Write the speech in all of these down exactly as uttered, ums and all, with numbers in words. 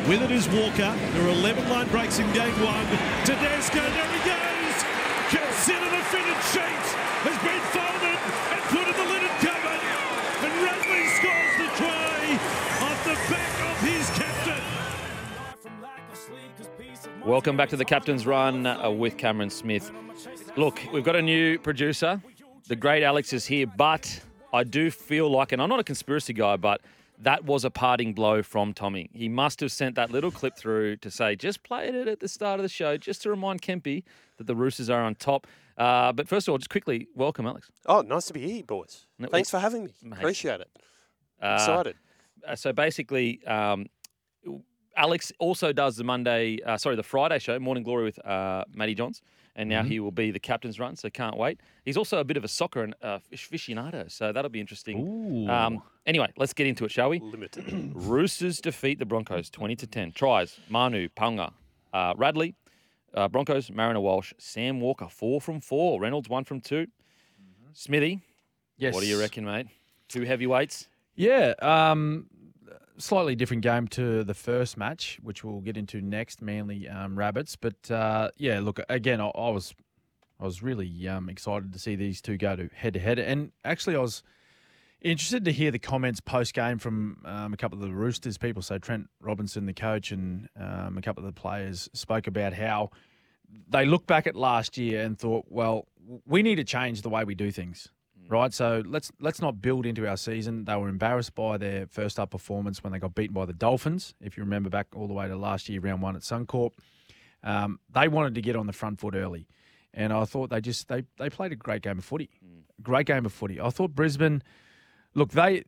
With it is Walker. There are eleven line breaks in game one. Tedesco, there he goes. Consider the fitted sheet has been folded and put in the linen cupboard. And Radley scores the try off the back of his captain. Welcome back to the Captain's Run uh, with Cameron Smith. Look, we've got a new producer. The great Alex is here, but I do feel like, and I'm not a conspiracy guy, but that was a parting blow from Tommy. He must have sent that little clip through to say, just play it at the start of the show, just to remind Kempy that the Roosters are on top. Uh, but first of all, just quickly, welcome, Alex. Oh, nice to be here, boys. No, Thanks for having me. Mate. Appreciate it. Uh, Excited. Uh, so basically, um, Alex also does the Monday, uh, sorry, the Friday show, Morning Glory with uh, Matty Johns. And now mm-hmm. he will be the Captain's Run, so can't wait. He's also a bit of a soccer and uh, aficionado, so that'll be interesting. Um, anyway, let's get into it, shall we? Limited. Roosters defeat the Broncos twenty to ten. Tries, Manu, Punga, uh, Radley, uh, Broncos, Mariner Walsh, Sam Walker, four from four. Reynolds, one from two. Mm-hmm. Smithy, yes. What do you reckon, mate? Two heavyweights? Yeah, um, slightly different game to the first match, which we'll get into next, Manly um, Rabbits. But uh, yeah, look, again, I, I was I was really um, excited to see these two go to head to head, and actually, I was interested to hear the comments post game from um, a couple of the Roosters people. So Trent Robinson, the coach, and um, a couple of the players spoke about how they looked back at last year and thought, well, we need to change the way we do things. Right, so let's let's not build into our season. They were embarrassed by their first up performance when they got beaten by the Dolphins. If you remember back all the way to last year, round one at Suncorp, um, they wanted to get on the front foot early, and I thought they just they they played a great game of footy, mm. great game of footy. I thought Brisbane, look they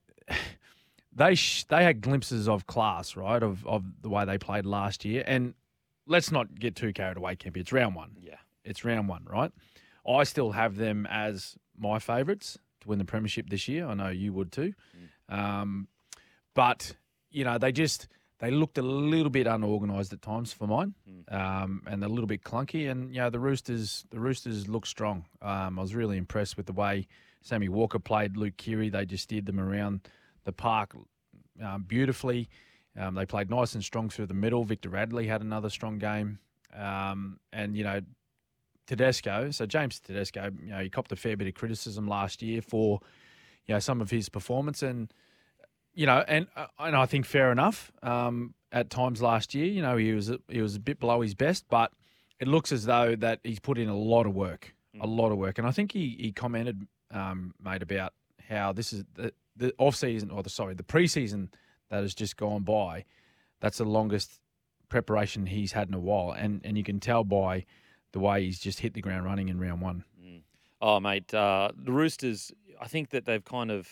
they sh- they had glimpses of class, right, of of the way they played last year, and let's not get too carried away, Kempy. It's round one. Yeah, it's round one, right? I still have them as my favourites to win the premiership this year. I know you would too. Mm. Um, but, you know, they just, they looked a little bit unorganised at times for mine, mm. um, and a little bit clunky. And, you know, the Roosters, the Roosters look strong. Um, I was really impressed with the way Sammy Walker played Luke Keary. They just steered them around the park um, beautifully. Um, they played nice and strong through the middle. Victor Radley had another strong game. Um, and, you know, Tedesco, so James Tedesco, you know, he copped a fair bit of criticism last year for, you know, some of his performance, and, you know, and and I think fair enough. Um, at times last year, you know, he was he was a bit below his best, but it looks as though that he's put in a lot of work, mm. a lot of work, and I think he he commented, um, mate, about how this is the the off season or the sorry the preseason that has just gone by. That's the longest preparation he's had in a while, and and you can tell by the way he's just hit the ground running in round one. Mm. Oh, mate, uh, the Roosters, I think that they've kind of,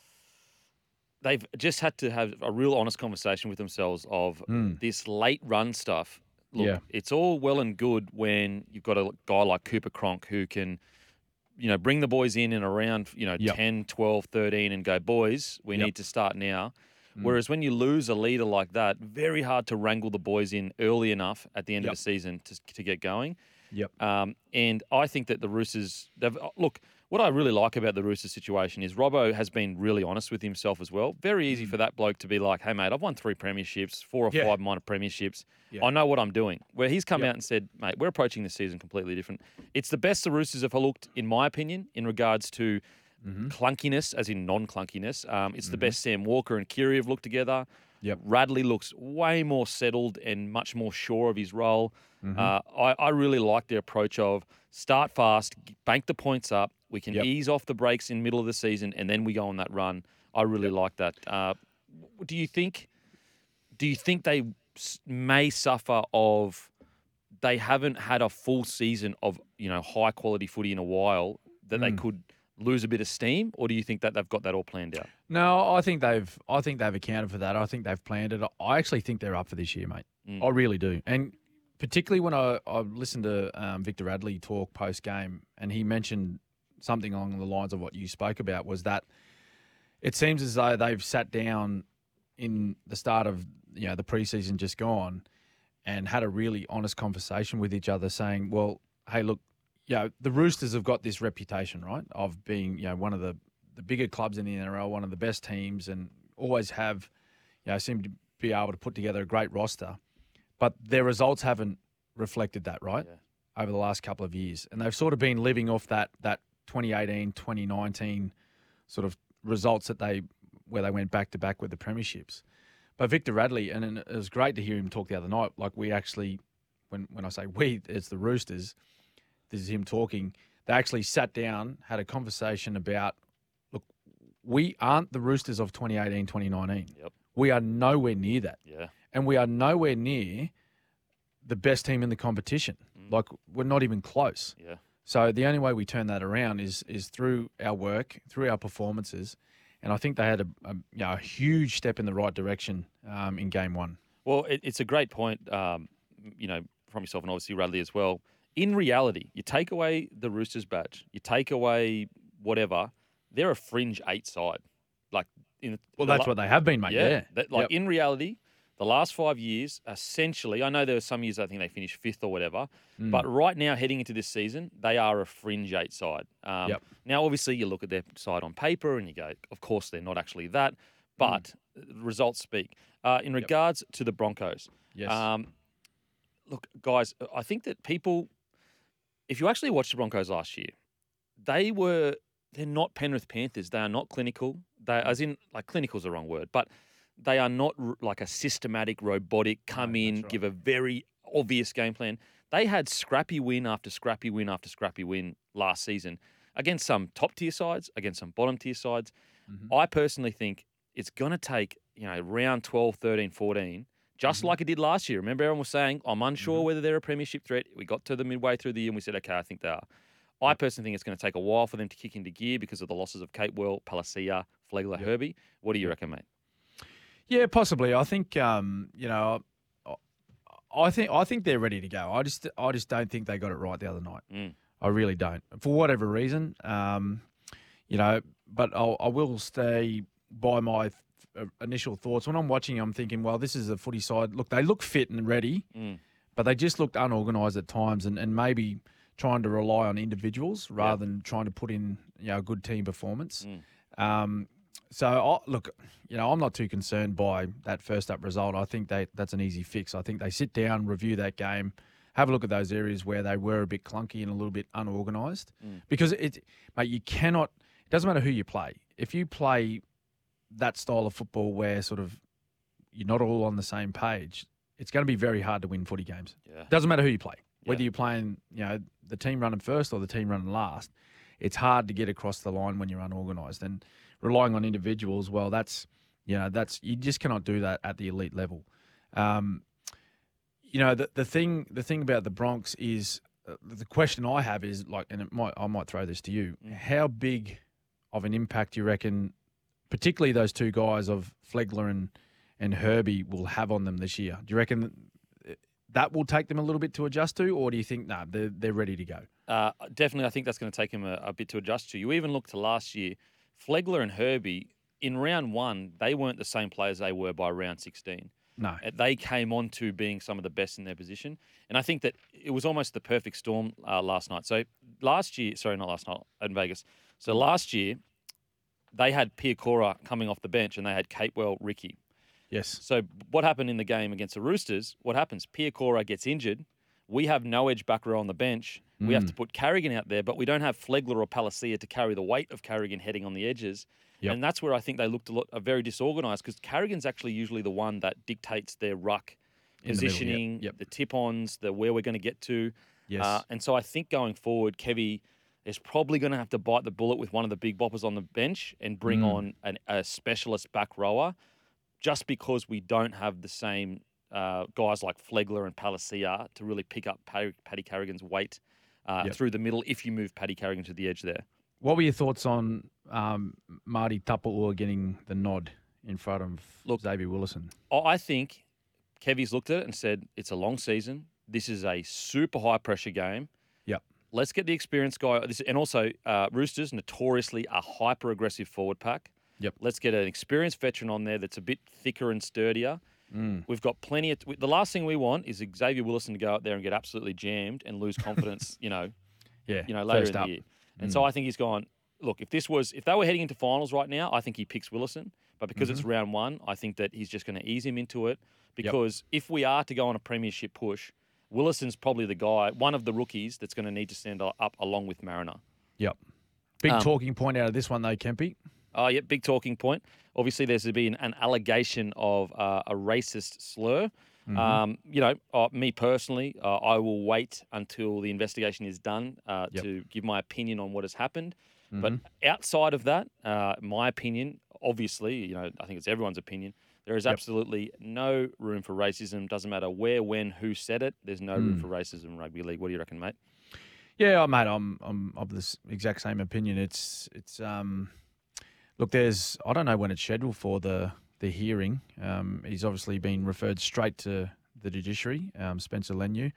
they've just had to have a real honest conversation with themselves of mm. this late run stuff. Look, yeah. It's all well and good when you've got a guy like Cooper Cronk who can, you know, bring the boys in and around, you know, yep. ten, twelve, thirteen and go, boys, we yep. need to start now. Mm. Whereas when you lose a leader like that, very hard to wrangle the boys in early enough at the end yep. of the season to to get going. Yep. Um, and I think that the Roosters, they've, look, what I really like about the Roosters situation is Robbo has been really honest with himself as well. Very easy mm. for that bloke to be like, hey, mate, I've won three premierships, four or yeah. five minor premierships. Yeah. I know what I'm doing. Where he's come yep. out and said, mate, we're approaching this season completely different. It's the best the Roosters have looked, in my opinion, in regards to mm-hmm. clunkiness, as in non-clunkiness. Um, it's mm-hmm. the best Sam Walker and Keary have looked together. Yep. Radley looks way more settled and much more sure of his role. Mm-hmm. Uh, I, I really like their approach of start fast, bank the points up. We can yep. ease off the brakes in the middle of the season, and then we go on that run. I really yep. like that. Uh, do you think? Do you think they may suffer of they haven't had a full season of you know high quality footy in a while that mm. they could lose a bit of steam, or do you think that they've got that all planned out? No, I think they've. I think they've accounted for that. I think they've planned it. I actually think they're up for this year, mate. Mm. I really do, and particularly when I, I listened to um, Victor Radley talk post game, and he mentioned something along the lines of what you spoke about, was that it seems as though they've sat down in the start of you know the preseason just gone, and had a really honest conversation with each other, saying, "Well, hey, look." You know, the Roosters have got this reputation, right, of being, you know, one of the, the bigger clubs in the N R L, one of the best teams, and always have, you know, seem to be able to put together a great roster, but their results haven't reflected that, right? Yeah. Over the last couple of years. And they've sort of been living off that that twenty eighteen, twenty nineteen sort of results that they where they went back to back with the premierships. But Victor Radley, and it was great to hear him talk the other night. Like we actually, when when I say we, it's the Roosters. This is him talking. They actually sat down, had a conversation about, look, we aren't the Roosters of twenty eighteen, twenty nineteen. Yep. We are nowhere near that. Yeah. And we are nowhere near the best team in the competition. Mm. Like, we're not even close. Yeah. So the only way we turn that around is is through our work, through our performances. And I think they had a, a, you know, a huge step in the right direction um, in game one. Well, it, it's a great point, um, you know, from yourself and obviously Radley as well. In reality, you take away the Roosters badge, you take away whatever, they're a fringe eight side. Like, in well, that's la- what they have been, mate. Yeah. yeah. That, like, yep. in reality, the last five years, essentially, I know there were some years I think they finished fifth or whatever, mm. but right now, heading into this season, they are a fringe eight side. Um, yep. Now, obviously, you look at their side on paper and you go, of course, they're not actually that, but mm. results speak. Uh, in regards yep. to the Broncos, yes. Um, look, guys, I think that people, if you actually watched the Broncos last year, they were, they're not Penrith Panthers. They are not clinical. They, as in, like, clinical is the wrong word, but they are not r- like a systematic, robotic, come no, in, right. give a very obvious game plan. They had scrappy win after scrappy win after scrappy win last season against some top-tier sides, against some bottom-tier sides. Mm-hmm. I personally think it's going to take, you know, round twelve, thirteen, fourteen, just mm-hmm. like it did last year. Remember, everyone was saying, I'm unsure mm-hmm. whether they're a premiership threat. We got to the midway through the year and we said, okay, I think they are. I personally think it's going to take a while for them to kick into gear because of the losses of Capewell, Palasia, Flegler, yep. Herbie. What do you reckon, mate? Yeah, possibly. I think um, you know, I think I think they're ready to go. I just I just don't think they got it right the other night. Mm. I really don't, for whatever reason. Um, you know, but I'll, I will stay by my th- initial thoughts when I'm watching. I'm thinking, well, this is a footy side. Look, they look fit and ready, mm. but they just looked unorganised at times, and, and maybe trying to rely on individuals rather yep. than trying to put in, you know, a good team performance. Mm. Um, So, I, look, you know, I'm not too concerned by that first up result. I think they, that's an easy fix. I think they sit down, review that game, have a look at those areas where they were a bit clunky and a little bit unorganised. Mm. Because, it, mate, you cannot – it doesn't matter who you play. If you play that style of football where sort of you're not all on the same page, it's going to be very hard to win footy games. Yeah. It doesn't matter who you play. Yeah. Whether you're playing, you know, the team running first or the team running last, it's hard to get across the line when you're unorganised. And – relying on individuals, well, that's, you know, that's, you just cannot do that at the elite level. Um, you know, the the thing the thing about the Bronx is, uh, the question I have is, like, and it might I might throw this to you, mm. how big of an impact do you reckon, particularly those two guys of Flegler and, and Herbie, will have on them this year? Do you reckon that will take them a little bit to adjust to, or do you think, no, nah, they're, they're ready to go? Uh, definitely, I think that's going to take them a, a bit to adjust to. You even look to last year, Flegler and Herbie, in round one, they weren't the same players they were by round sixteen. No. They came on to being some of the best in their position. And I think that it was almost the perfect storm uh, last night. So last year, sorry, not last night, in Vegas. So last year, they had Piakora coming off the bench and they had Capewell, Ricky. Yes. So what happened in the game against the Roosters? What happens? Piakora gets injured. We have no edge back row on the bench. We Mm. have to put Carrigan out there, but we don't have Flegler or Palasia to carry the weight of Carrigan heading on the edges. Yep. And that's where I think they looked a lot uh, very disorganised because Carrigan's actually usually the one that dictates their ruck In the middle, positioning, yep, yep. the tip-ons, the where we're going to get to. Yes. Uh, and so I think going forward, Kevy is probably going to have to bite the bullet with one of the big boppers on the bench and bring Mm. on an, a specialist back rower just because we don't have the same uh, guys like Flegler and Palasia to really pick up Paddy, Paddy Carrigan's weight uh, Yep. through the middle if you move Paddy Carrigan to the edge there. What were your thoughts on um, Marty Tapua getting the nod in front of Look, Xavier Willison? I think Kevy's looked at it and said, it's a long season. This is a super high-pressure game. Yep. Let's get the experienced guy. This, and also, uh, Roosters, notoriously a hyper-aggressive forward pack. Yep. Let's get an experienced veteran on there that's a bit thicker and sturdier. Mm. We've got plenty of... The last thing we want is Xavier Willison to go out there and get absolutely jammed and lose confidence, you know, Yeah. you know, later first in the up. year. And Mm. so I think he's gone, look, if this was... If they were heading into finals right now, I think he picks Willison. But because Mm-hmm. it's round one, I think that he's just going to ease him into it. Because yep. if we are to go on a premiership push, Willison's probably the guy, one of the rookies that's going to need to stand up along with Mariner. Yep. Big Um, talking point out of this one, though, Kempy. Oh, yeah, big talking point. Obviously, there's been an allegation of uh, a racist slur. Mm-hmm. Um, you know, uh, me personally, uh, I will wait until the investigation is done uh, yep. to give my opinion on what has happened. Mm-hmm. But outside of that, uh, my opinion, obviously, you know, I think it's everyone's opinion, there is yep. absolutely no room for racism. Doesn't matter where, when, who said it. There's no mm. room for racism in rugby league. What do you reckon, mate? Yeah, mate, I'm I'm of this exact same opinion. It's it's um, look, there's I don't know when it's scheduled for the the hearing. Um, he's obviously been referred straight to the judiciary, um, Spencer Leniu.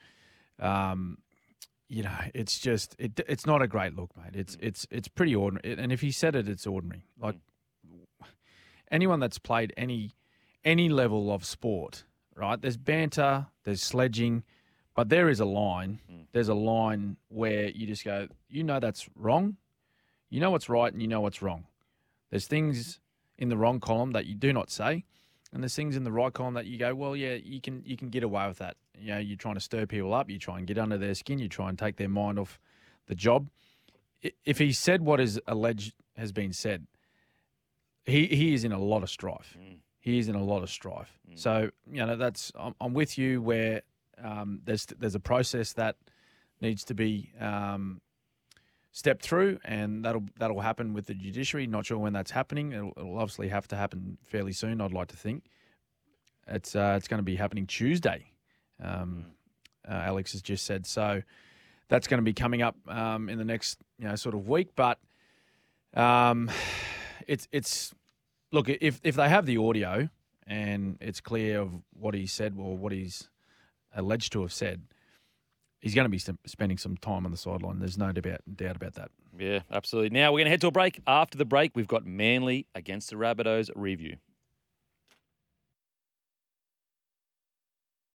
Um, you know, it's just it it's not a great look, mate. It's mm. it's it's pretty ordinary. And if he said it, it's ordinary. Like mm. anyone that's played any any level of sport, right? There's banter, there's sledging. But there is a line. Mm. There's a line where you just go, you know that's wrong. You know what's right and you know what's wrong. There's things in the wrong column that you do not say, and there's things in the right column that you go, well, yeah, you can you can get away with that. You know, you're trying to stir people up. You try and get under their skin. You try and take their mind off the job. If he said what is alleged has been said, he, he is in a lot of strife. Mm. He is in a lot of strife. Mm. So, you know, that's I'm, I'm with you where – Um, there's there's a process that needs to be um, stepped through, and that'll that'll happen with the judiciary. Not sure when that's happening. It'll, it'll obviously have to happen fairly soon. I'd like to think it's uh, it's going to be happening Tuesday. Um, uh, Alex has just said so. That's going to be coming up um, in the next you know sort of week. But um, it's it's look if if they have the audio and it's clear of what he said or what he's alleged to have said, he's going to be spending some time on the sideline. There's no doubt, doubt about that. Yeah, absolutely. Now we're going to head to a break. After the break, we've got Manly against the Rabbitohs review.